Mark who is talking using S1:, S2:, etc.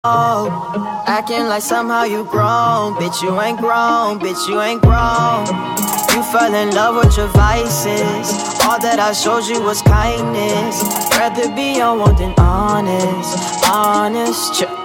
S1: Acting like somehow you grown. Bitch, you ain't grown. Bitch, you ain't grown. You fell in love with your vices. All that I showed you was kindness. Rather be on one than honest. Honest.